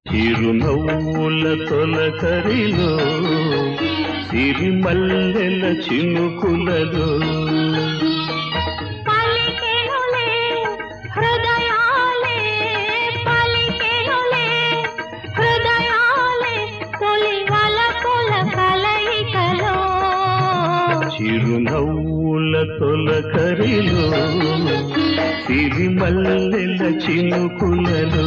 చిరునవ్వుల తొలకరిలో సిరిమల్లెల చినుకులలో చిరునవ్వుల తొలకరిలో సిరిమల్లెల చినుకులలో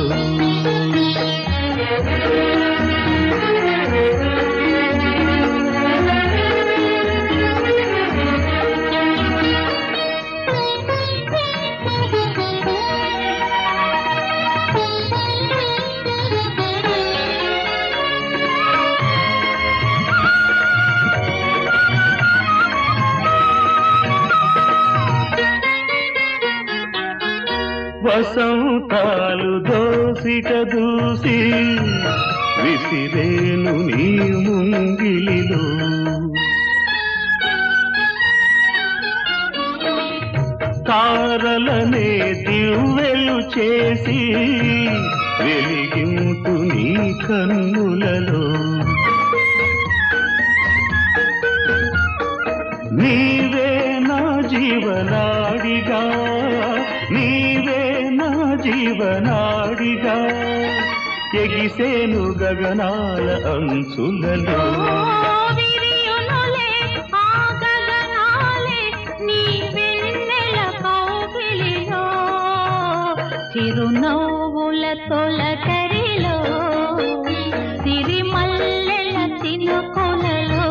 వసంతాలు దోసిక దూసి విసిరేను నీ ముంగిలిలో తారలనే దివ్వెలు చేసి వెలిగింటు నీ కన్నులలో నీవే నా జీవనాడిగా నీవే నా జీవనాడిగా ఎగిసేను గగనాల అంచులలో చిరునవ్వుల తొలకరిలో సిరిమల్లెల చినుకులలో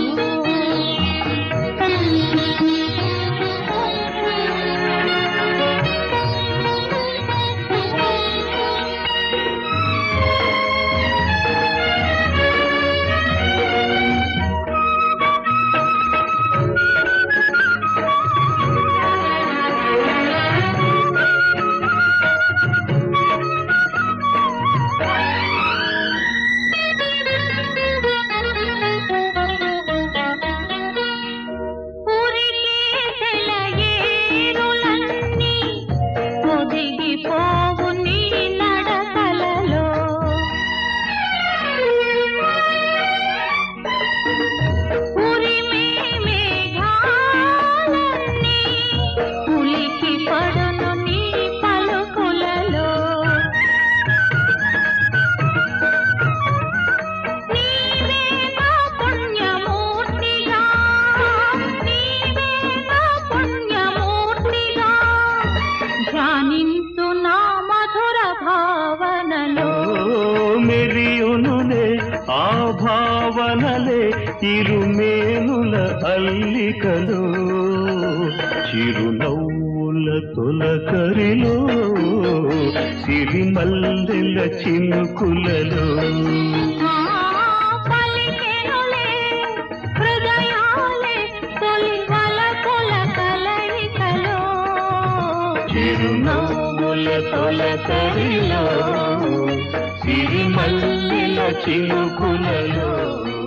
మెరియునులే ఆ భావనలే ఇరుమేనుల అల్లికలో చిరునవ్వుల తొలకరిలో సిరిమల్లెల చినుకులలో చిరునవ్వుల తొలకరిలో సిరిమల్లెల చినుకులలో